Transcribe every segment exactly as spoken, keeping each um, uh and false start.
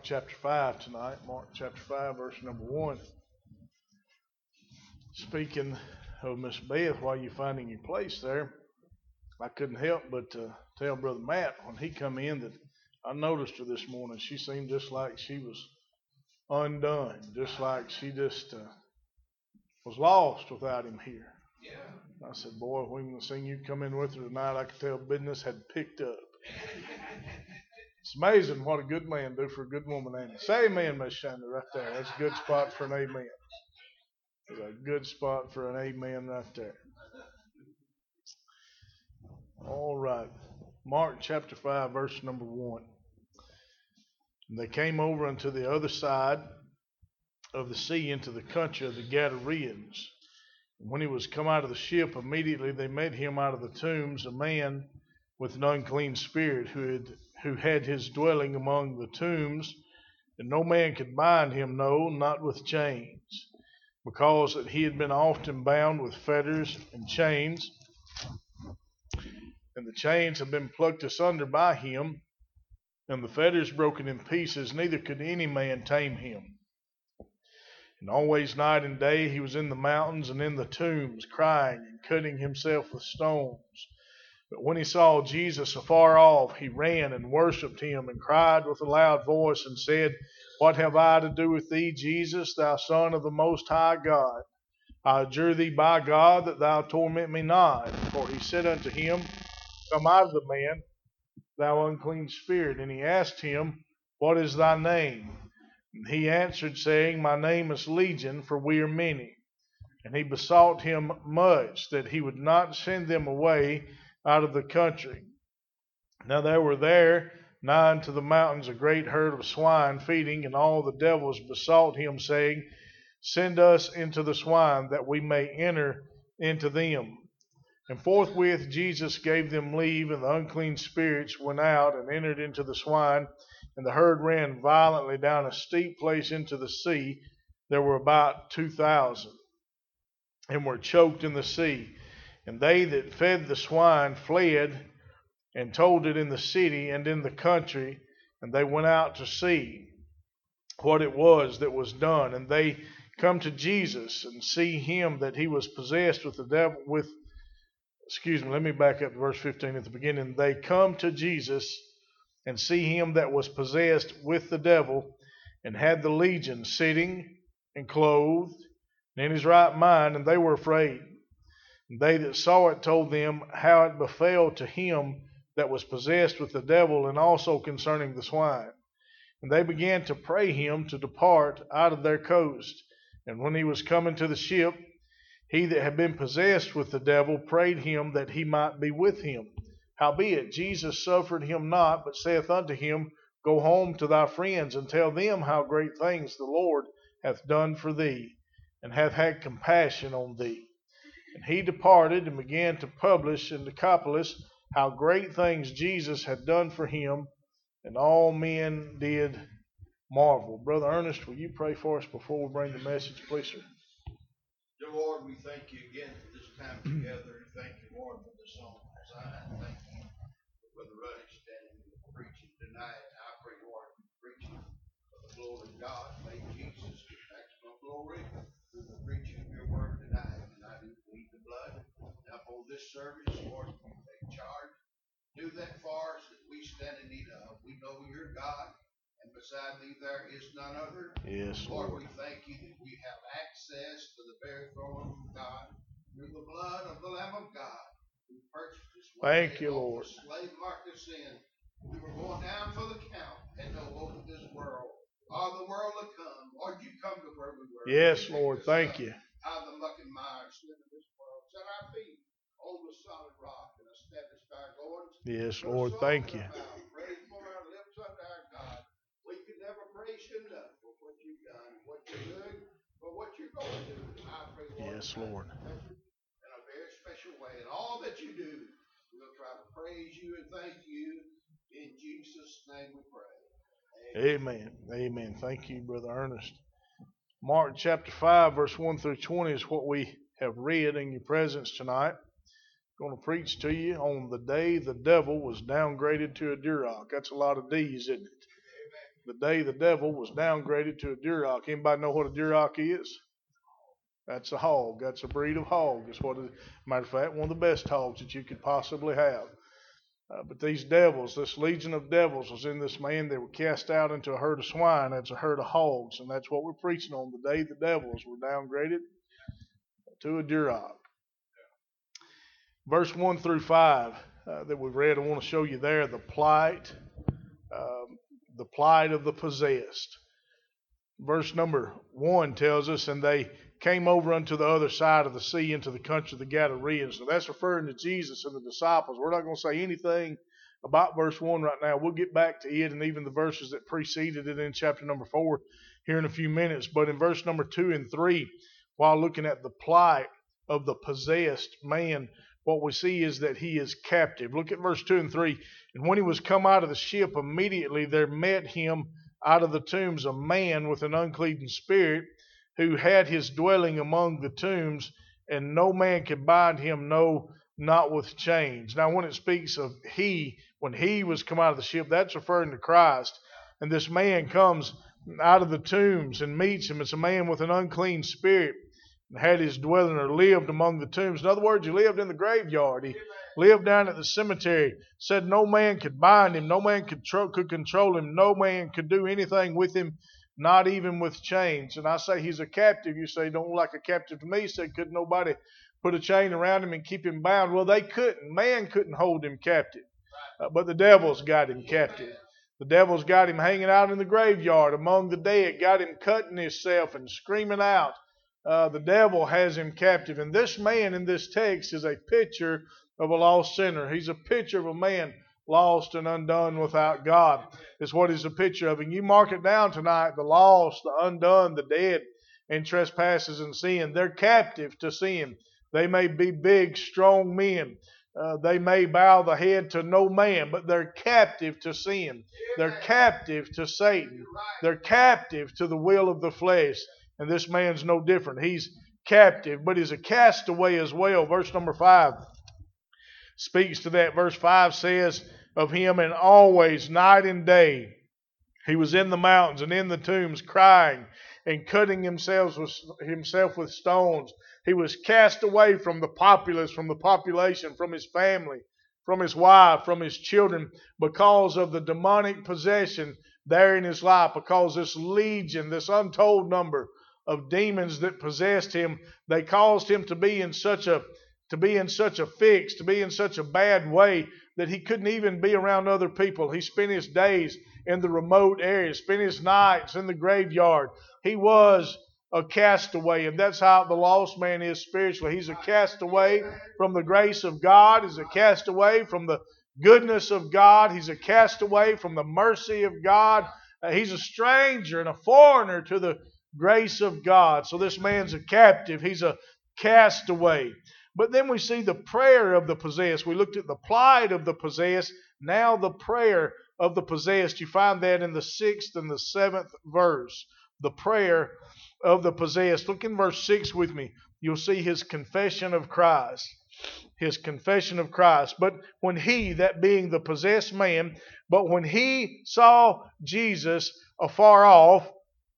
chapter five tonight. Mark chapter five, verse number one. Speaking of Miss Beth, while you're finding your place there, I couldn't help but uh, tell Brother Matt when he come in that I noticed her this morning. She seemed just like she was undone, just like she just uh, was lost without him here. Yeah. I said, boy, if we can sing you come in with her tonight, I could tell business had picked up. It's amazing what a good man do for a good woman, ain't it? Say amen, Miss Shanda, right there. That's a good spot for an amen. It's a good spot for an amen right there. All right. Mark chapter five, verse number one. And they came over unto the other side of the sea into the country of the Gadareans. And when he was come out of the ship, immediately they met him out of the tombs, a man with an unclean spirit, who had who had his dwelling among the tombs, and no man could bind him, no, not with chains, because that he had been often bound with fetters and chains, and the chains had been plucked asunder by him, and the fetters broken in pieces, neither could any man tame him. And always night and day he was in the mountains and in the tombs, crying and cutting himself with stones. But when he saw Jesus afar off, he ran and worshipped him, and cried with a loud voice, and said, What have I to do with thee, Jesus, thou Son of the Most High God? I adjure thee by God that thou torment me not. For he said unto him, Come out of the man, thou unclean spirit. And he asked him, What is thy name? And he answered, saying, My name is Legion, for we are many. And he besought him much that he would not send them away out of the country. Now there were there nigh unto the mountains a great herd of swine feeding, and all the devils besought him, saying, Send us into the swine, that we may enter into them. And forthwith Jesus gave them leave, and the unclean spirits went out and entered into the swine, and the herd ran violently down a steep place into the sea. There were about two thousand, and were choked in the sea. And they that fed the swine fled, and told it in the city and in the country, and they went out to see what it was that was done. And they come to Jesus, and see him that he was possessed with the devil, with, excuse me, let me back up to verse fifteen at the beginning. They come to Jesus, and see him that was possessed with the devil, and had the legion, sitting and clothed, and in his right mind, and they were afraid. And they that saw it told them how it befell to him that was possessed with the devil, and also concerning the swine. And they began to pray him to depart out of their coast. And when he was coming to the ship, he that had been possessed with the devil prayed him that he might be with him. Howbeit Jesus suffered him not, but saith unto him, Go home to thy friends, and tell them how great things the Lord hath done for thee, and hath had compassion on thee. And he departed, and began to publish in Decapolis how great things Jesus had done for him, and all men did marvel. Brother Ernest, will you pray for us before we bring the message, please, sir? Dear Lord, we thank you again for this time together. Thank you, Lord, for the song design. Thank you for Brother Ruddy standing and preaching tonight. I pray, Lord, for preaching for the glory of God. May Jesus get maximum glory through the preaching of your word tonight. And I do plead the blood. Now, for this service, Lord, you take charge. Do that for us that we stand in need of. We know you're God, and beside thee there is none other. Yes, Lord, Lord. we thank you that we have access to the very throne of God through the blood of the Lamb of God who purchased us. Thank you, Lord. Slave market sin. We were going down for the count, and no hope of this world, or the world to come. Lord, you come to where we were. Yes, Lord. Thank you. Out of the muck and mire sin of this world. Set our feet on the solid rock and establish our goings. Yes, Lord. Thank you. Praise for our lips unto our God. We can never praise you enough for what you've done, what you're doing, for what you're going to do. I pray, Lord, yes, Lord, in a very special way. And all that you do, we'll try to praise you and thank you. In Jesus' name we pray. Amen. Amen. Amen. Thank you, Brother Ernest. Mark chapter five, verse one through twenty is what we have read in your presence tonight. I'm going to preach to you on the day the devil was downgraded to a duroc. That's a lot of D's, isn't it? the day the devil was downgraded to a duroc. Anybody know what a duroc is? That's a hog. That's a breed of hog. It's what, it, matter of fact, one of the best hogs that you could possibly have. Uh, but these devils, this legion of devils was in this man. They were cast out into a herd of swine. That's a herd of hogs. And that's what we're preaching on the day the devils were downgraded to a duroc. Verse one through five uh, that we've read, I want to show you there the plight, um, the plight of the possessed. Verse number one tells us, and they came over unto the other side of the sea into the country of the Gadareans. So that's referring to Jesus and the disciples. We're not going to say anything about verse one right now. We'll get back to it and even the verses that preceded it in chapter number four here in a few minutes. But in verse number two and three, while looking at the plight of the possessed man, what we see is that he is captive. Look at verse two and three. And when he was come out of the ship, immediately there met him out of the tombs a man with an unclean spirit, who had his dwelling among the tombs, and no man could bind him, no, not with chains. Now, when it speaks of he, when he was come out of the ship, that's referring to Christ. And this man comes out of the tombs and meets him. It's a man with an unclean spirit, and had his dwelling or lived among the tombs. In other words, he lived in the graveyard. He lived down at the cemetery. Said no man could bind him, no man could, tro- could control him, no man could do anything with him, not even with chains. And I say he's a captive. You say, don't look like a captive to me. He said, could nobody put a chain around him and keep him bound? Well, they couldn't. Man couldn't hold him captive. Uh, but the devil's got him captive. The devil's got him hanging out in the graveyard among the dead, got him cutting himself and screaming out. Uh, the devil has him captive. And this man in this text is a picture of a lost sinner. He's a picture of a man lost and undone without God, is what he's a picture of. And you mark it down tonight, the lost, the undone, the dead in trespasses and sin. They're captive to sin. They may be big, strong men. Uh, they may bow the head to no man, but they're captive to sin. They're captive to Satan. They're captive to the will of the flesh. And this man's no different. He's captive, but he's a castaway as well. Verse number five speaks to that. Verse five says of him, and always night and day he was in the mountains and in the tombs, crying and cutting himself with, himself with stones. He was cast away from the populace, from the population, from his family, from his wife, from his children, because of the demonic possession there in his life, because this legion, this untold number of demons that possessed him, they caused him to be in such a to be in such a fix, to be in such a bad way that he couldn't even be around other people. He spent his days in the remote areas, spent his nights in the graveyard. He was a castaway, and that's how the lost man is spiritually. He's a castaway from the grace of God. He's a castaway from the goodness of God. He's a castaway from the mercy of God. Uh, he's a stranger and a foreigner to the grace of God. So this man's a captive. He's a castaway. But then we see the prayer of the possessed. We looked at the plight of the possessed. Now the prayer of the possessed. You find that in the sixth and the seventh verse. The prayer of the possessed. Look in verse six with me. You'll see his confession of Christ. His confession of Christ. But when he, that being the possessed man, but when he saw Jesus afar off,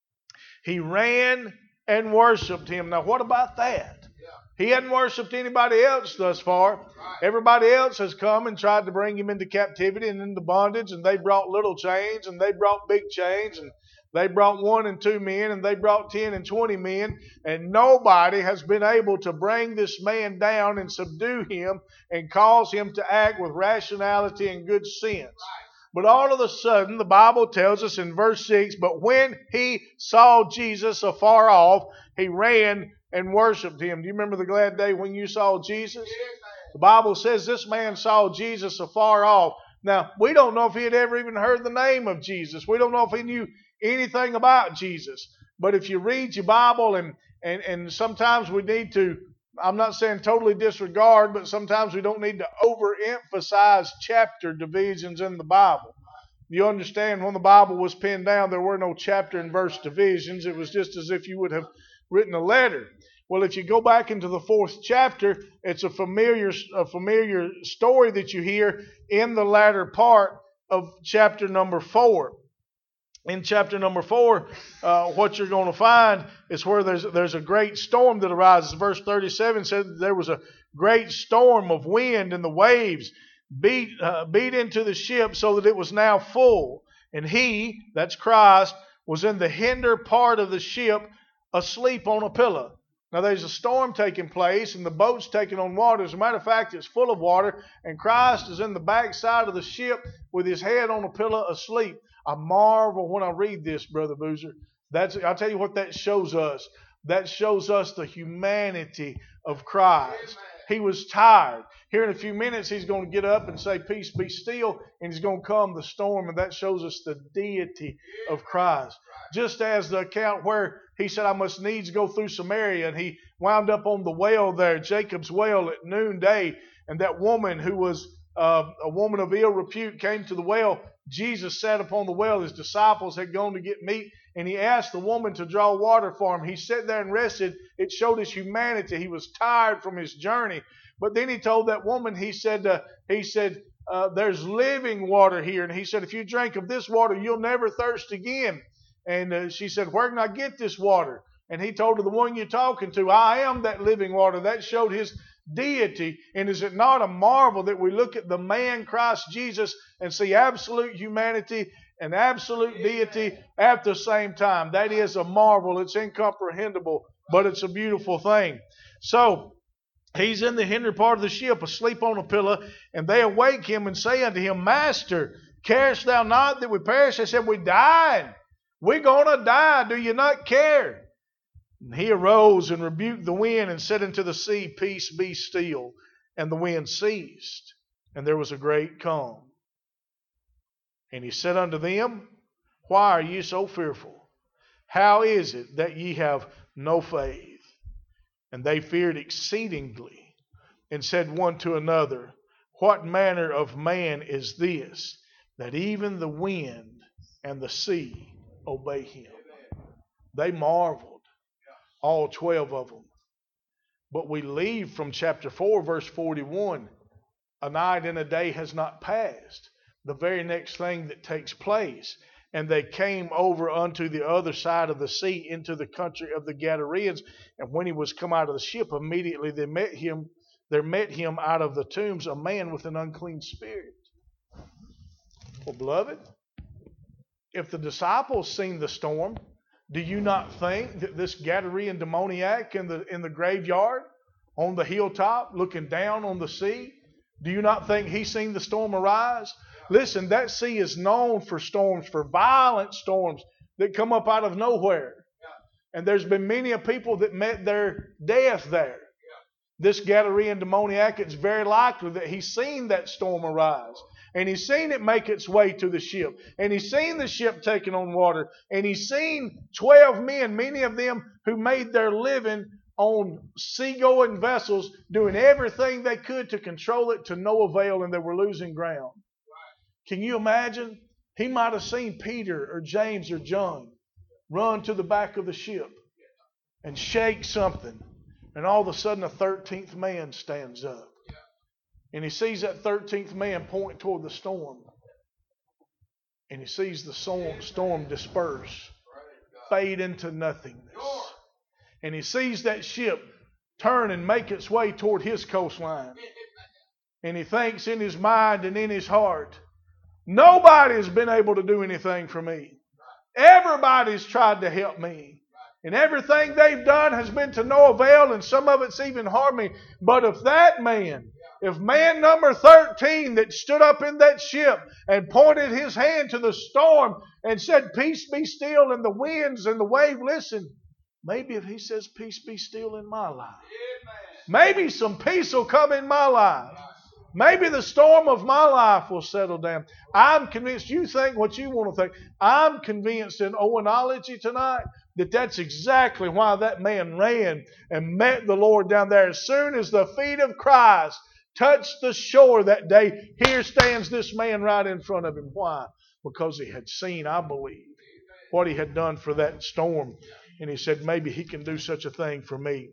he ran and worshiped him. Now what about that? He hadn't worshipped anybody else thus far. Everybody else has come and tried to bring him into captivity and into bondage, and they brought little chains, and they brought big chains, and they brought one and two men, and they brought ten and twenty men, and nobody has been able to bring this man down and subdue him and cause him to act with rationality and good sense. But all of a sudden, the Bible tells us in verse six, but when he saw Jesus afar off, he ran and worshiped him. Do you remember the glad day when you saw Jesus? The Bible says this man saw Jesus afar off. Now, we don't know if he had ever even heard the name of Jesus. We don't know if he knew anything about Jesus. But if you read your Bible, and, and, and sometimes we need to, I'm not saying totally disregard, but sometimes we don't need to overemphasize chapter divisions in the Bible. You understand, when the Bible was penned down, there were no chapter and verse divisions. It was just as if you would have written a letter. Well, if you go back into the fourth chapter, it's a familiar, a familiar story that you hear in the latter part of chapter number four. in chapter number four, uh, what you're going to find is where there's there's a great storm that arises. Verse thirty-seven said that there was a great storm of wind, and the waves beat uh, beat into the ship so that it was now full. And he, that's Christ, was in the hinder part of the ship, asleep on a pillow. Now there's a storm taking place, and the boat's taking on water. As a matter of fact, it's full of water, and Christ is in the back side of the ship with his head on a pillow asleep. I marvel when I read this, Brother Boozer. That's, I'll tell you what that shows us. That shows us the humanity of Christ. He was tired. Here in a few minutes, he's going to get up and say, peace be still, and he's going to calm the storm, and that shows us the deity of Christ. Just as the account where he said, I must needs go through Samaria, and he wound up on the well there, Jacob's well, at noonday, and that woman who was uh, a woman of ill repute came to the well. Jesus sat upon the well. His disciples had gone to get meat, and he asked the woman to draw water for him. He sat there and rested. It showed his humanity. He was tired from his journey. But then he told that woman, he said, uh, he said, uh, there's living water here. And he said, if you drink of this water, you'll never thirst again. And uh, she said, where can I get this water? And he told her, the one you're talking to, I am that living water. That showed his deity. And is it not a marvel that we look at the man Christ Jesus and see absolute humanity and absolute deity at the same time? That is a marvel. It's incomprehensible, but it's a beautiful thing. So he's in the hinder part of the ship, asleep on a pillow, and they awake him and say unto him, Master, carest thou not that we perish? They said, we died. We're going to die. Do you not care? And he arose and rebuked the wind and said unto the sea, Peace, be still. And the wind ceased, and there was a great calm. And he said unto them, Why are ye so fearful? How is it that ye have no faith? And they feared exceedingly, and said one to another, What manner of man is this, that even the wind and the sea obey him? They marveled, all twelve of them. But we leave from chapter four, verse forty-one. A night and a day has not passed. The very next thing that takes place. And they came over unto the other side of the sea, into the country of the Gadarenes. And when he was come out of the ship, immediately they met him, there met him out of the tombs a man with an unclean spirit. Well, beloved, if the disciples seen the storm, do you not think that this Gadarene demoniac in the in the graveyard, on the hilltop, looking down on the sea, do you not think he seen the storm arise? Listen, that sea is known for storms, for violent storms that come up out of nowhere. And there's been many a people that met their death there. This Gadarene demoniac, it's very likely that he's seen that storm arise. And he's seen it make its way to the ship. And he's seen the ship taking on water. And he's seen twelve men, many of them who made their living on seagoing vessels, doing everything they could to control it to no avail, and they were losing ground. Can you imagine? He might have seen Peter or James or John run to the back of the ship and shake something. And all of a sudden a thirteenth man stands up. And he sees that thirteenth man point toward the storm. And he sees the storm disperse, fade into nothingness. And he sees that ship turn and make its way toward his coastline. And he thinks in his mind and in his heart, nobody's been able to do anything for me. Everybody's tried to help me. And everything they've done has been to no avail, and some of it's even harmed me. But if that man, if man number thirteen that stood up in that ship and pointed his hand to the storm and said, Peace be still, and the winds and the wave listen, maybe if he says, Peace be still in my life, maybe some peace will come in my life. Maybe the storm of my life will settle down. I'm convinced, you think what you want to think. I'm convinced in Owenology tonight that that's exactly why that man ran and met the Lord down there. As soon as the feet of Christ touched the shore that day, here stands this man right in front of him. Why? Because he had seen, I believe, what he had done for that storm. And he said, maybe he can do such a thing for me.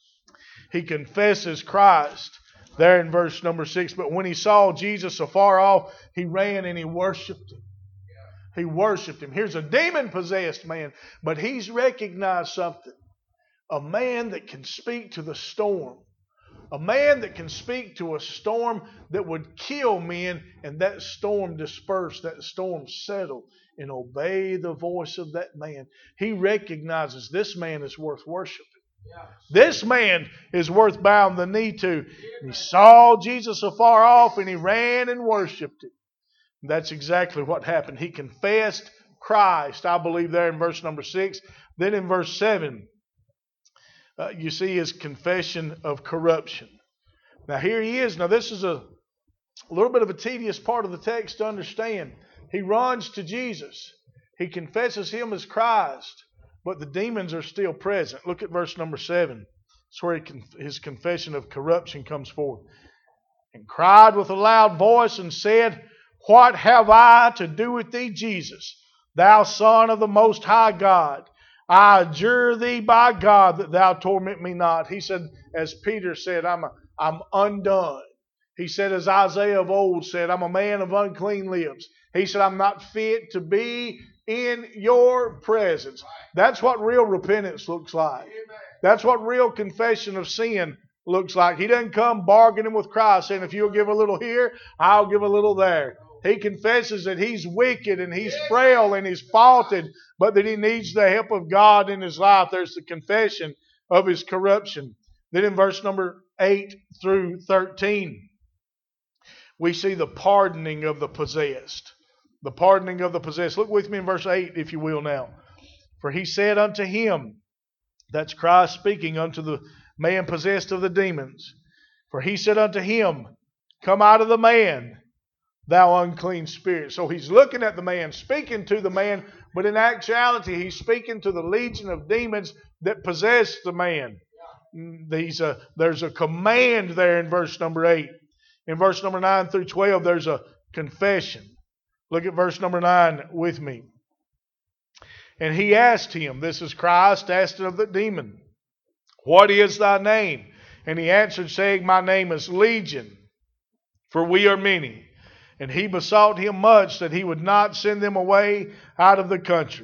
He confesses Christ there in verse number six. But when he saw Jesus afar off, he ran and he worshiped him. He worshiped him. Here's a demon-possessed man, but he's recognized something. A man that can speak to the storm. A man that can speak to a storm that would kill men, and that storm disperse, that storm settle, and obey the voice of that man. He recognizes this man is worth worshiping. This man is worth bowing the knee to. And he saw Jesus afar off, and he ran and worshipped him. And that's exactly what happened. He confessed Christ, I believe, there in verse number six. Then in verse seven, uh, you see his confession of corruption. Now here he is. Now this is a, a little bit of a tedious part of the text to understand. He runs to Jesus. He confesses him as Christ, but the demons are still present. Look at verse number seven. That's where he con- his confession of corruption comes forth. And cried with a loud voice and said, What have I to do with thee, Jesus, thou Son of the Most High God? I adjure thee by God that thou torment me not. He said, as Peter said, I'm, a, I'm undone. He said, as Isaiah of old said, I'm a man of unclean lips. He said, I'm not fit to be in your presence. That's what real repentance looks like. That's what real confession of sin looks like. He doesn't come bargaining with Christ saying, if you'll give a little here, I'll give a little there. He confesses that he's wicked and he's frail and he's faulted, but that he needs the help of God in his life. There's the confession of his corruption. Then in verse number eight through thirteen, we see the pardoning of the possessed. The pardoning of the possessed. Look with me in verse eight, if you will now. For he said unto him, that's Christ speaking unto the man possessed of the demons. For he said unto him, Come out of the man, thou unclean spirit. So he's looking at the man, speaking to the man, but in actuality he's speaking to the legion of demons that possess the man. These, uh, there's a command there in verse number eight. In verse number nine through twelve, there's a confession. Look at verse number nine with me. And he asked him, this is Christ asking of the demon, What is thy name? And he answered, saying, My name is Legion, for we are many. And he besought him much that he would not send them away out of the country.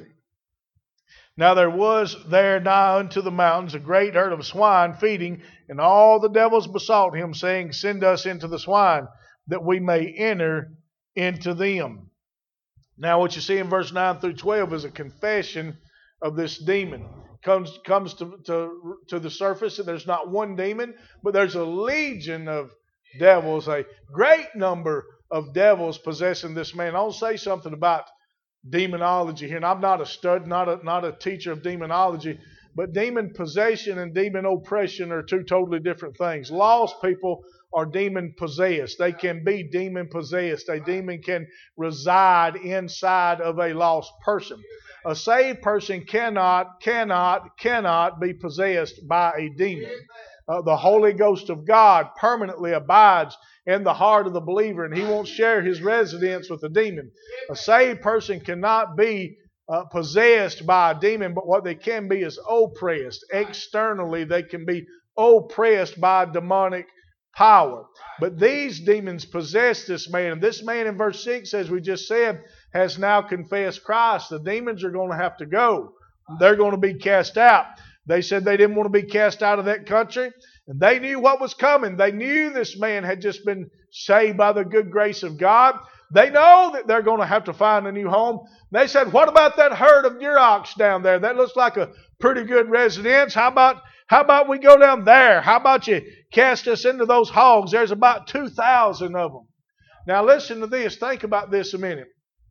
Now there was there nigh unto the mountains a great herd of swine feeding, and all the devils besought him, saying, Send us into the swine, that we may enter into them. Now what you see in verse nine through twelve is a confession of this demon. Comes, comes to, to, to the surface, and there's not one demon, but there's a legion of devils, a great number of devils possessing this man. I'll say something about demonology here, and I'm not a stud, not a not a teacher of demonology, but demon possession and demon oppression are two totally different things. Lost people are demon possessed. They can be demon possessed. A demon can reside inside of a lost person. A saved person cannot, cannot, cannot be possessed by a demon. Uh, the Holy Ghost of God permanently abides in the heart of the believer, and he won't share his residence with a demon. A saved person cannot be uh, possessed by a demon, but what they can be is oppressed. Externally, they can be oppressed by demonic power. But these demons possess this man, and this man in verse six, as we just said, has now confessed Christ. The demons are going to have to go. They're going to be cast out. They said they didn't want to be cast out of that country, and they knew what was coming. They knew this man had just been saved by the good grace of God. They know that they're going to have to find a new home. They said, what about that herd of murox down there? That looks like a pretty good residence. How about, how about we go down there? How about you cast us into those hogs? There's about two thousand of them. Now listen to this. Think about this a minute.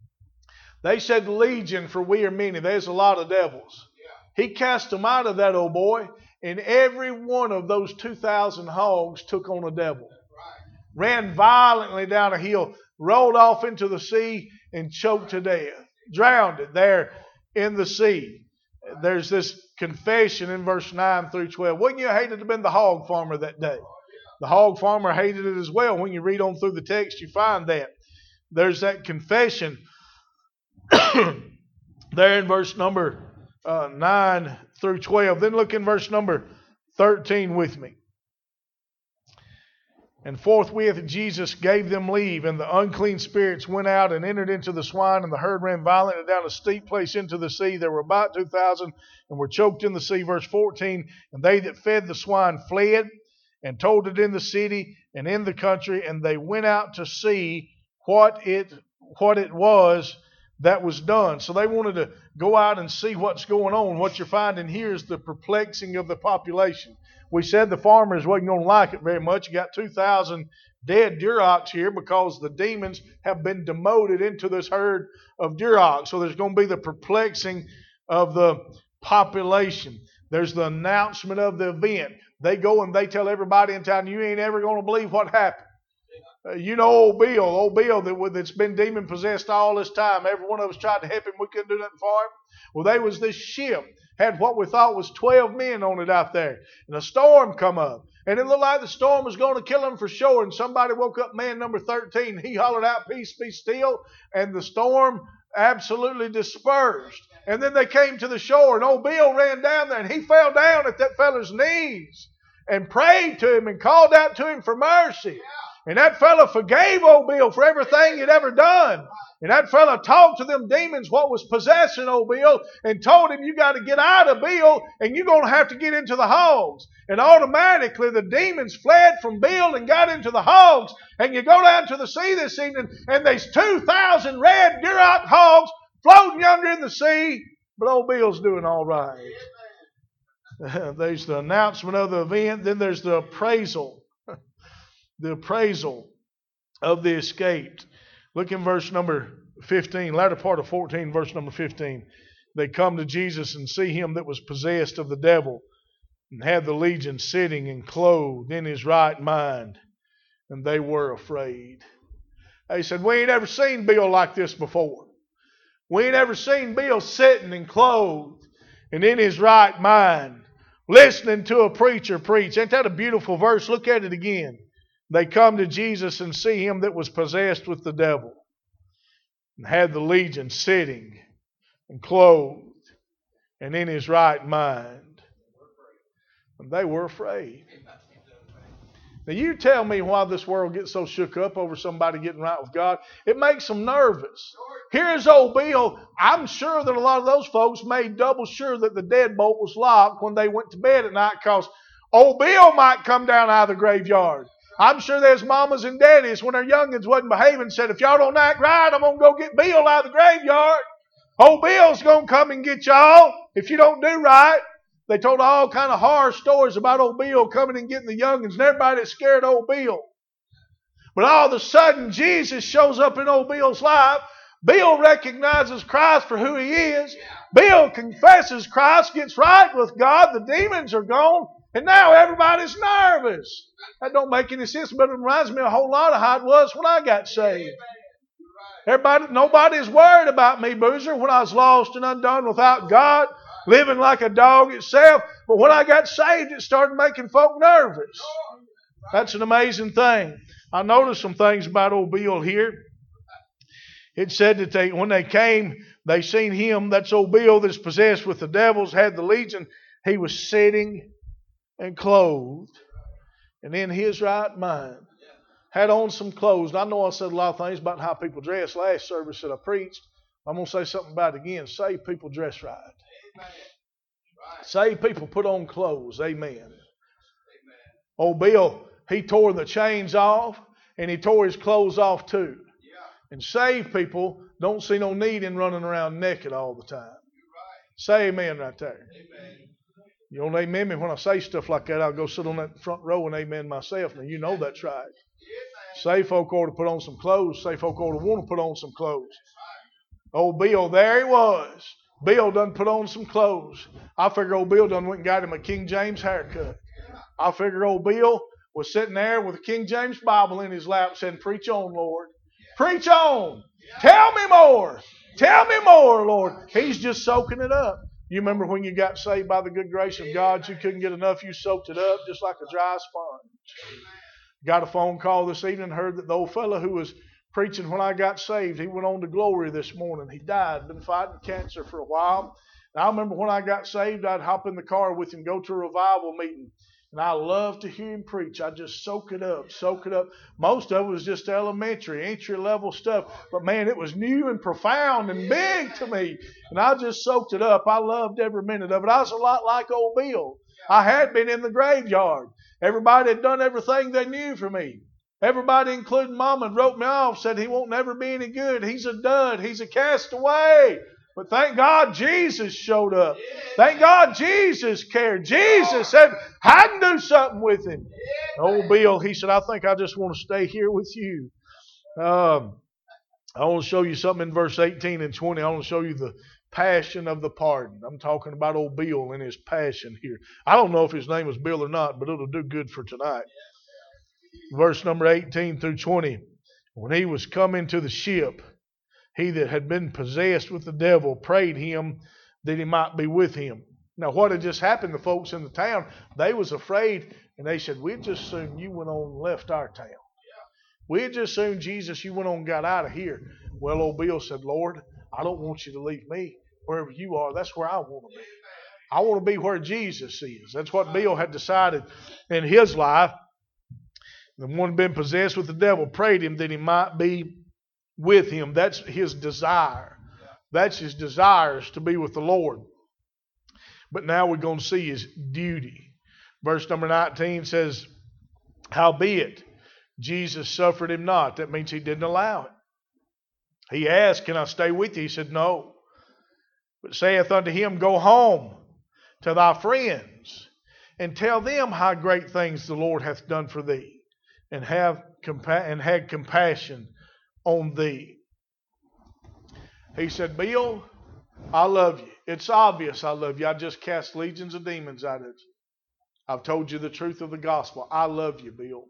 They said legion, for we are many. There's a lot of devils. He cast them out of that old boy, and every one of those two thousand hogs took on a devil. Ran violently down a hill, rolled off into the sea, and choked to death. Drowned it there in the sea. There's this confession in verse nine through twelve. Wouldn't you hate it to have been the hog farmer that day? The hog farmer hated it as well. When you read on through the text, you find that. There's that confession there in verse number Uh, nine through twelve. Then look in verse number thirteen with me. And forthwith Jesus gave them leave, and the unclean spirits went out and entered into the swine, and the herd ran violently down a steep place into the sea. There were about two thousand, and were choked in the sea. Verse fourteen, and they that fed the swine fled, and told it in the city and in the country, and they went out to see what it what it was that was done. So they wanted to go out and see what's going on. What you're finding here is the perplexing of the population. We said the farmers wasn't going to like it very much. You got two thousand dead durocs here because the demons have been demoted into this herd of durocs. So there's going to be the perplexing of the population. There's the announcement of the event. They go and they tell everybody in town, you ain't ever going to believe what happened. Uh, you know old Bill, old Bill that, that's been demon-possessed all this time. Every one of us tried to help him. We couldn't do nothing for him. Well, there was this ship. Had what we thought was twelve men on it out there. And a storm come up. And it looked like the storm was going to kill them for sure. And somebody woke up man number thirteen. He hollered out, peace, be still. And the storm absolutely dispersed. And then they came to the shore. And old Bill ran down there. And he fell down at that fella's knees. And prayed to him and called out to him for mercy. And that fella forgave old Bill for everything he'd ever done. And that fella talked to them demons what was possessing old Bill and told him, you got to get out of Bill and you're going to have to get into the hogs. And automatically the demons fled from Bill and got into the hogs. And you go down to the sea this evening and there's two thousand red duroc hogs floating yonder in the sea. But old Bill's doing all right. There's the announcement of the event. Then there's the appraisal. The appraisal of the escaped. Look in verse number fifteen, latter part of fourteen, verse number fifteen. They come to Jesus and see him that was possessed of the devil and had the legion sitting and clothed in his right mind. And they were afraid. They said, we ain't ever seen Bill like this before. We ain't ever seen Bill sitting and clothed and in his right mind, listening to a preacher preach. Ain't that a beautiful verse? Look at it again. They come to Jesus and see him that was possessed with the devil and had the legion sitting and clothed and in his right mind. And they were afraid. Now you tell me why this world gets so shook up over somebody getting right with God. It makes them nervous. Here's old Bill. I'm sure that a lot of those folks made double sure that the deadbolt was locked when they went to bed at night because old Bill might come down out of the graveyard. I'm sure there's mamas and daddies when their youngins wasn't behaving said, if y'all don't act right, I'm going to go get Bill out of the graveyard. Old Bill's going to come and get y'all if you don't do right. They told all kind of horror stories about old Bill coming and getting the youngins, and everybody scared old Bill. But all of a sudden, Jesus shows up in old Bill's life. Bill recognizes Christ for who he is. Bill confesses Christ, gets right with God. The demons are gone. And now everybody's nervous. That don't make any sense, but it reminds me a whole lot of how it was when I got saved. Everybody, nobody's worried about me, Boozer, when I was lost and undone without God, living like a dog itself. But when I got saved, it started making folk nervous. That's an amazing thing. I noticed some things about old Bill here. It said that they, when they came, they seen him, that's old Bill that's possessed with the devils, had the legion. He was sitting and clothed and in his right mind. Had on some clothes. And I know I said a lot of things about how people dress last service that I preached. I'm going to say something about it again. Saved people dress right. Amen. Saved people put on clothes. Amen. Amen. Old Bill, he tore the chains off and he tore his clothes off too. Yeah. And saved people don't see no need in running around naked all the time. Right. Say amen right there. Amen. You don't amen me when I say stuff like that. I'll go sit on that front row and amen myself. Now you know that's right. Saved folk ought to put on some clothes. Saved folk ought to want to put on some clothes. Old Bill, there he was. Bill done put on some clothes. I figure old Bill done went and got him a King James haircut. I figure old Bill was sitting there with a King James Bible in his lap saying, preach on, Lord. Preach on. Tell me more. Tell me more, Lord. He's just soaking it up. You remember when you got saved by the good grace of God, you couldn't get enough, you soaked it up just like a dry sponge. Got a phone call this evening, heard that the old fellow who was preaching when I got saved, he went on to glory this morning. He died, been fighting cancer for a while. And I remember when I got saved, I'd hop in the car with him, go to a revival meeting. And I love to hear him preach. I just soak it up, soak it up. Most of it was just elementary, entry level stuff. But man, it was new and profound and big to me. And I just soaked it up. I loved every minute of it. I was a lot like old Bill. I had been in the graveyard. Everybody had done everything they knew for me. Everybody, including Mama, wrote me off, said he won't never be any good. He's a dud. He's a castaway. But thank God Jesus showed up. Thank God Jesus cared. Jesus said, I can do something with him. Old Bill, he said, I think I just want to stay here with you. Um, I want to show you something in verse eighteen and twenty. I want to show you the passion of the pardon. I'm talking about old Bill and his passion here. I don't know if his name was Bill or not, but it'll do good for tonight. Verse number eighteen through twenty. When he was come into the ship, he that had been possessed with the devil prayed him that he might be with him. Now, what had just happened to folks in the town, they was afraid, and they said, we'd just soon you went on and left our town. We'd just soon, Jesus, you went on and got out of here. Well, old Bill said, Lord, I don't want you to leave me. Wherever you are, that's where I want to be. I want to be where Jesus is. That's what Bill had decided in his life. The one who had been possessed with the devil prayed him that he might be with him. That's his desire. That's his desires to be with the Lord. But now we're going to see his duty. Verse number nineteen says, howbeit Jesus suffered him not. That means he didn't allow it. He asked, can I stay with you? He said, no. But saith unto him, go home to thy friends and tell them how great things the Lord hath done for thee, and have compa- and had compassion on thee. He said, Bill, I love you. It's obvious I love you. I just cast legions of demons out of you. I've told you the truth of the gospel. I love you, Bill.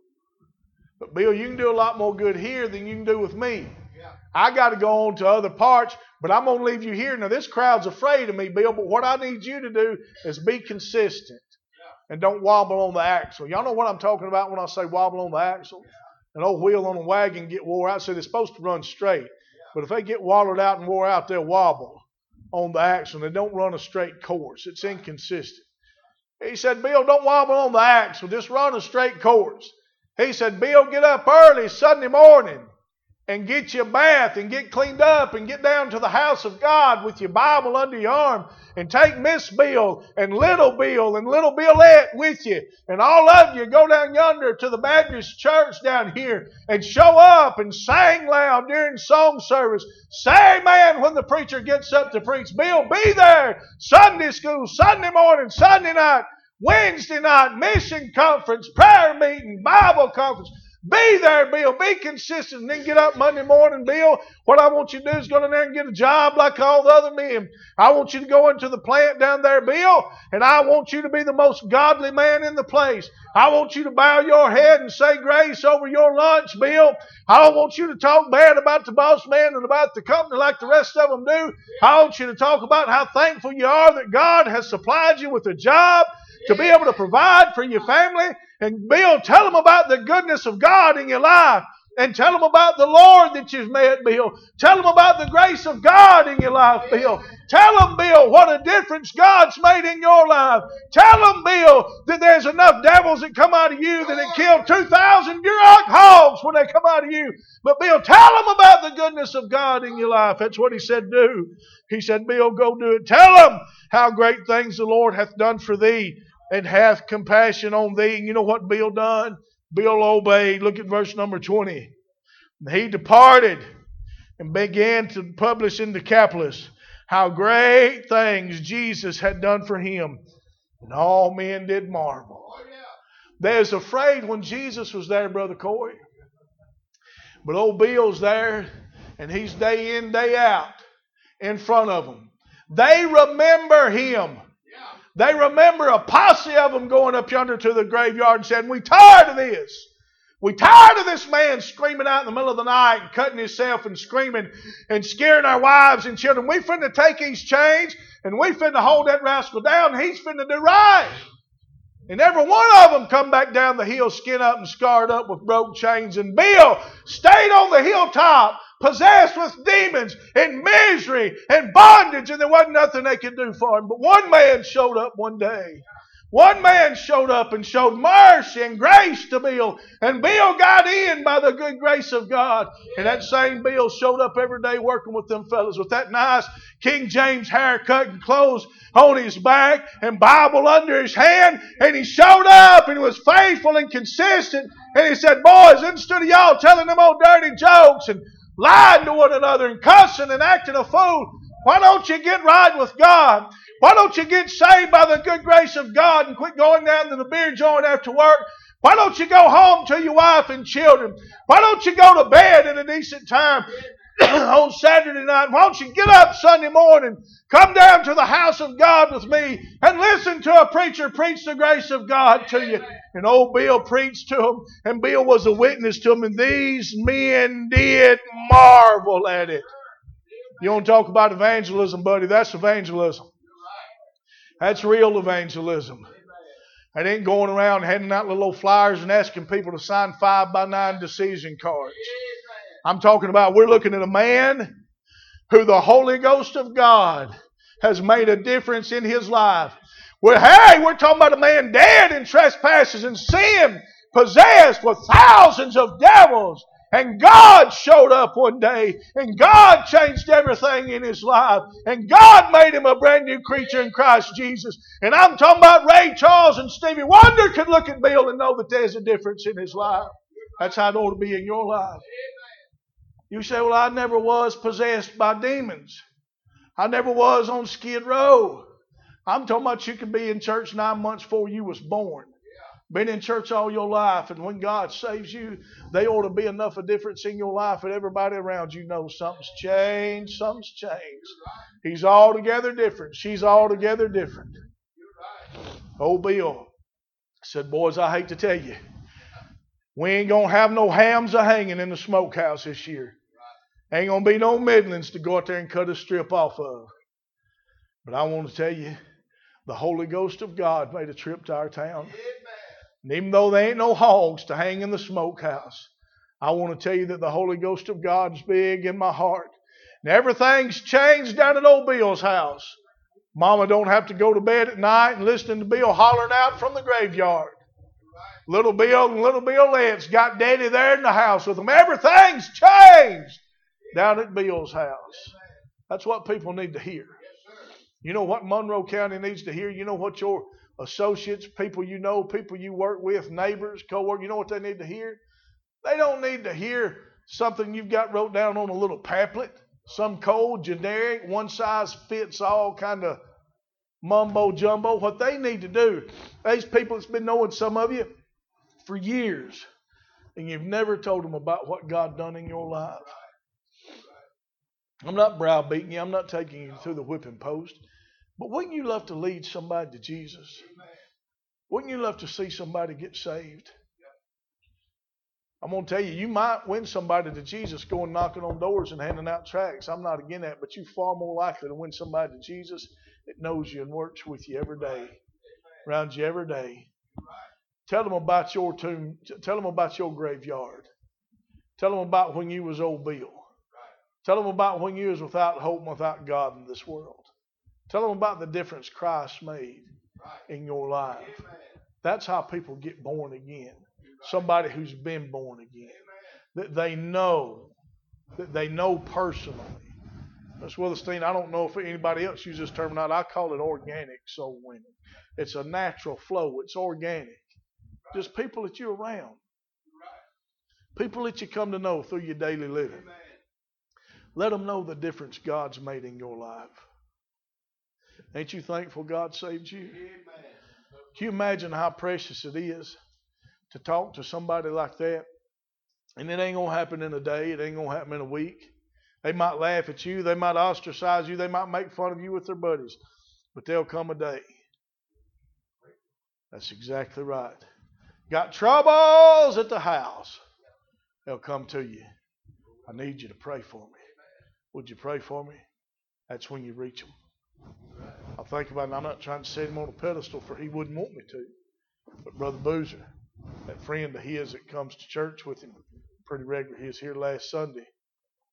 But Bill, you can do a lot more good here than you can do with me. Yeah. I got to go on to other parts, but I'm going to leave you here. Now, this crowd's afraid of me, Bill, but what I need you to do is be consistent. Yeah. And don't wobble on the axle. Y'all know what I'm talking about when I say wobble on the axle? Yeah. An old wheel on a wagon get wore out, so they're supposed to run straight. Yeah. But if they get wallowed out and wore out, they'll wobble on the axle. They don't run a straight course. It's inconsistent. He said, Bill, don't wobble on the axle. Just run a straight course. He said, Bill, get up early Sunday morning and get you a bath and get cleaned up and get down to the house of God with your Bible under your arm and take Miss Bill and Little Bill and Little Billette with you. And all of you go down yonder to the Baptist church down here and show up and sing loud during song service. Say amen when the preacher gets up to preach. Bill, be there Sunday school, Sunday morning, Sunday night, Wednesday night, mission conference, prayer meeting, Bible conference. Be there, Bill. Be consistent. And then get up Monday morning, Bill. What I want you to do is go in there and get a job like all the other men. I want you to go into the plant down there, Bill, and I want you to be the most godly man in the place. I want you to bow your head and say grace over your lunch, Bill. I don't want you to talk bad about the boss man and about the company like the rest of them do. I want you to talk about how thankful you are that God has supplied you with a job to be able to provide for your family. And Bill, tell them about the goodness of God in your life. And tell them about the Lord that you've met, Bill. Tell them about the grace of God in your life, Bill. Tell them, Bill, what a difference God's made in your life. Tell them, Bill, that there's enough devils that come out of you that it killed two thousand Duroc hogs when they come out of you. But Bill, tell them about the goodness of God in your life. That's what he said do. He said, Bill, go do it. Tell them how great things the Lord hath done for thee, and hath compassion on thee. And you know what Bill done? Bill obeyed. Look at verse number twenty. He departed and began to publish in Decapolis how great things Jesus had done for him. And all men did marvel. They was afraid when Jesus was there, Brother Corey. But old Bill's there, and he's day in, day out in front of them. They remember him. They remember a posse of them going up yonder to the graveyard and saying, we tired of this. We tired of this man screaming out in the middle of the night and cutting himself and screaming and scaring our wives and children. We finna take his chains and we finna hold that rascal down and he's finna do right. And every one of them come back down the hill skin up and scarred up with broke chains. And Bill stayed on the hilltop possessed with demons and misery and bondage, and there wasn't nothing they could do for him. But one man showed up one day. One man showed up and showed mercy and grace to Bill. And Bill got in by the good grace of God. And that same Bill showed up every day working with them fellas with that nice King James haircut and clothes on his back and Bible under his hand. And he showed up and he was faithful and consistent. And he said, boys, instead of y'all telling them old dirty jokes and lying to one another and cussing and acting a fool, why don't you get right with God? Why don't you get saved by the good grace of God and quit going down to the beer joint after work? Why don't you go home to your wife and children? Why don't you go to bed at a decent time on Saturday night? Why don't you get up Sunday morning, come down to the house of God with me and listen to a preacher preach the grace of God to you? And old Bill preached to them, and Bill was a witness to them, and these men did marvel at it. You want to talk about evangelism, buddy? That's evangelism. That's real evangelism. It ain't going around handing out little old flyers and asking people to sign five by nine decision cards. I'm talking about we're looking at a man who the Holy Ghost of God has made a difference in his life. Well, hey, we're talking about a man dead in trespasses and sin, possessed with thousands of devils. And God showed up one day, and God changed everything in his life, and God made him a brand new creature in Christ Jesus. And I'm talking about Ray Charles and Stevie Wonder could look at Bill and know that there's a difference in his life. That's how it ought to be in your life. You say, well, I never was possessed by demons. I never was on Skid Row. I'm talking about you could be in church nine months before you was born. Been in church all your life, and when God saves you, they ought to be enough of difference in your life that everybody around you knows something's changed, something's changed. He's altogether different. She's altogether different. Old Bill said, boys, I hate to tell you, we ain't going to have no hams a hanging in the smokehouse this year. Ain't going to be no middlings to go out there and cut a strip off of. But I want to tell you, the Holy Ghost of God made a trip to our town. And even though there ain't no hogs to hang in the smokehouse, I want to tell you that the Holy Ghost of God is big in my heart. And everything's changed down at old Bill's house. Mama don't have to go to bed at night and listening to Bill hollering out from the graveyard. Little Bill and little Bill Lance got Daddy there in the house with them. Everything's changed down at Bill's house. That's what people need to hear. You know what Monroe County needs to hear? You know what your associates, people you know, people you work with, neighbors, co-workers, you know what they need to hear? They don't need to hear something you've got wrote down on a little pamphlet, some cold, generic, one size fits all kind of mumbo jumbo. What they need to do, these people that's been knowing some of you for years, and you've never told them about what God done in your life. I'm not browbeating you. I'm not taking you through the whipping post. But wouldn't you love to lead somebody to Jesus? Wouldn't you love to see somebody get saved? I'm going to tell you, you might win somebody to Jesus going knocking on doors and handing out tracts. I'm not against that, but you're far more likely to win somebody to Jesus that knows you and works with you every day, around you every day. Tell them about your tomb. Tell them about your graveyard. Tell them about when you was old Bill. Tell them about when you was without hope and without God in this world. Tell them about the difference Christ made in your life. That's how people get born again. Somebody who's been born again. That they know. That they know personally. Miss Witherstein, I don't know if anybody else uses this term or not. I call it organic soul winning. It's a natural flow. It's organic. Just people that you're around. People that you come to know through your daily living. Let them know the difference God's made in your life. Ain't you thankful God saved you? Can you imagine how precious it is to talk to somebody like that? And it ain't going to happen in a day. It ain't going to happen in a week. They might laugh at you. They might ostracize you. They might make fun of you with their buddies. But there'll come a day. That's exactly right. Got troubles at the house. They'll come to you. I need you to pray for me. Would you pray for me? That's when you reach them. I think about it. I'm not trying to set him on a pedestal, for he wouldn't want me to. But Brother Boozer, that friend of his that comes to church with him pretty regularly, he was here last Sunday.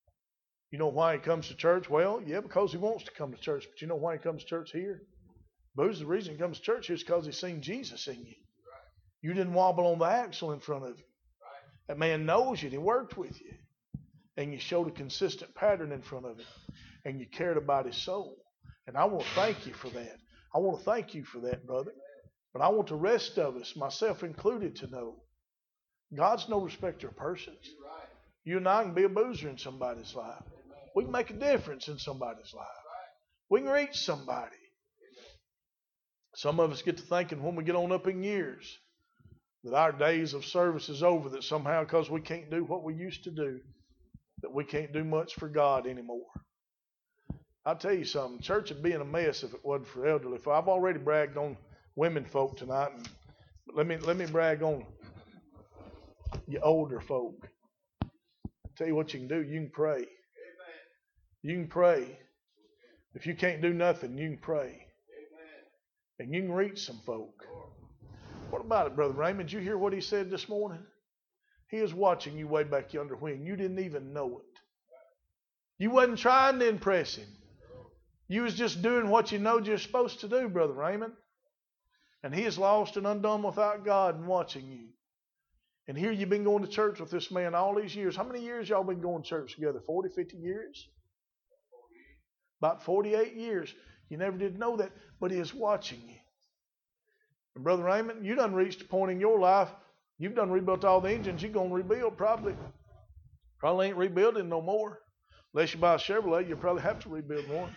You know why he comes to church? Well, yeah, because he wants to come to church. But you know why he comes to church here? Boozer, the reason he comes to church is because he's seen Jesus in you. You didn't wobble on the axle in front of him. That man knows you and he worked with you. And you showed a consistent pattern in front of him. And you cared about his soul. And I want to thank you for that. I want to thank you for that, brother. But I want the rest of us, myself included, to know God's no respecter of persons. You and I can be a boozer in somebody's life. We can make a difference in somebody's life. We can reach somebody. Some of us get to thinking when we get on up in years that our days of service is over, that somehow because we can't do what we used to do, that we can't do much for God anymore. I'll tell you something, church would be in a mess if it wasn't for elderly. If I've already bragged on women folk tonight, and let me let me brag on you older folk. I'll tell you what you can do, you can pray. You can pray. If you can't do nothing, you can pray. And you can reach some folk. What about it, Brother Raymond? Did you hear what he said this morning? He is watching you way back yonder when you didn't even know it. You wasn't trying to impress him. You was just doing what you know you're supposed to do, Brother Raymond. And he is lost and undone without God and watching you. And here you've been going to church with this man all these years. How many years y'all been going to church together? forty, fifty years? About forty-eight years. You never did know that, but he is watching you. And Brother Raymond, you done reached a point in your life, you've done rebuilt all the engines, you're going to rebuild probably. Probably ain't rebuilding no more. Unless you buy a Chevrolet, you'll probably have to rebuild one.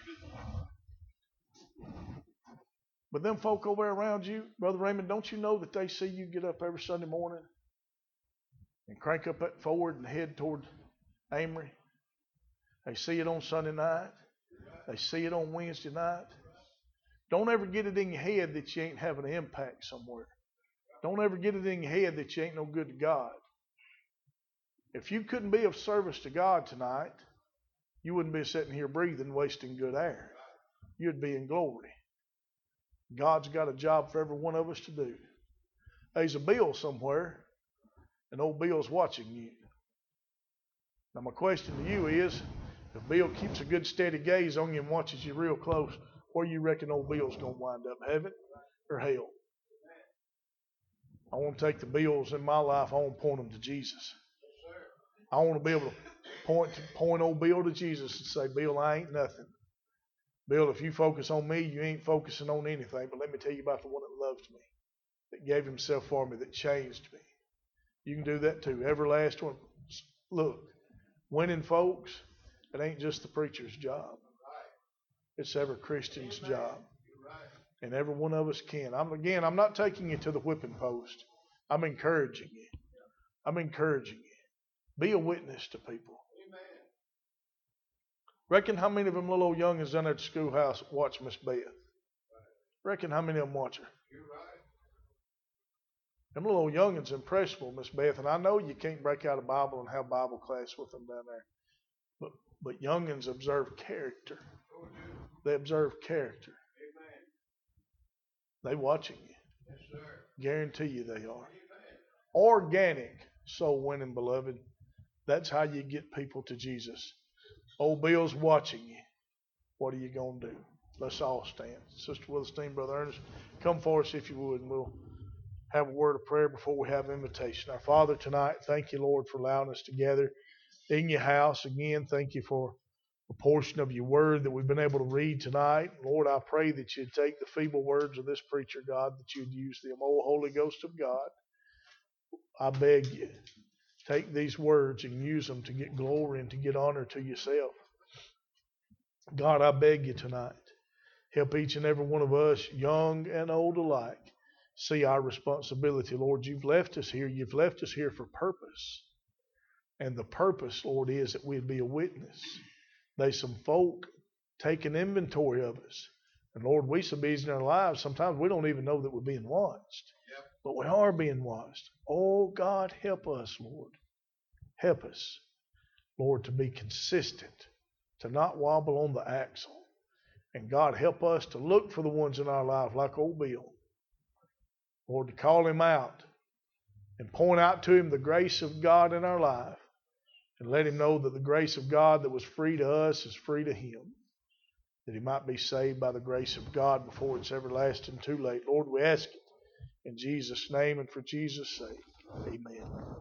But them folk over there around you, Brother Raymond, don't you know that they see you get up every Sunday morning and crank up that forward and head toward Amory? They see it on Sunday night. They see it on Wednesday night. Don't ever get it in your head that you ain't having an impact somewhere. Don't ever get it in your head that you ain't no good to God. If you couldn't be of service to God tonight, you wouldn't be sitting here breathing, wasting good air. You'd be in glory. God's got a job for every one of us to do. There's a Bill somewhere, and old Bill's watching you. Now my question to you is, if Bill keeps a good steady gaze on you and watches you real close, where you reckon old Bill's going to wind up, heaven or hell? I want to take the Bills in my life, I want to point them to Jesus. I want to be able to point, point old Bill to Jesus and say, Bill, I ain't nothing. Bill, if you focus on me, you ain't focusing on anything, but let me tell you about the one that loves me, that gave himself for me, that changed me. You can do that too. Every last one. Look, winning folks, it ain't just the preacher's job. It's every Christian's job. And every one of us can. I'm again, I'm not taking you to the whipping post. I'm encouraging you. I'm encouraging you. Be a witness to people. Reckon how many of them little old youngins down at the schoolhouse watch Miss Beth? Reckon how many of them watch her? Them little old youngins impressionable, Miss Beth, and I know you can't break out a Bible and have Bible class with them down there. But but youngins observe character. They observe character. They watching you. Yes, sir. Guarantee you they are. Amen. Organic soul winning, beloved. That's how you get people to Jesus. Old Bill's watching you. What are you going to do? Let's all stand. Sister Willisteen, Brother Ernest, come for us if you would, and we'll have a word of prayer before we have invitation. Our Father, tonight, thank you, Lord, for allowing us to gather in your house. Again, thank you for a portion of your word that we've been able to read tonight. Lord, I pray that you'd take the feeble words of this preacher, God, that you'd use them. Oh, Holy Ghost of God, I beg you, take these words and use them to get glory and to get honor to yourself. God, I beg you tonight, help each and every one of us, young and old alike, see our responsibility. Lord, you've left us here. You've left us here for purpose. And the purpose, Lord, is that we'd be a witness. There's some folk taking inventory of us. And Lord, we so busy in our lives, sometimes we don't even know that we're being watched. Yep. But we are being watched. Oh, God, help us, Lord. Help us, Lord, to be consistent, to not wobble on the axle. And God, help us to look for the ones in our life like old Bill. Lord, to call him out and point out to him the grace of God in our life. And let him know that the grace of God that was free to us is free to him. that he might be saved by the grace of God before it's everlasting too late. Lord, we ask it in Jesus' name and for Jesus' sake. Amen.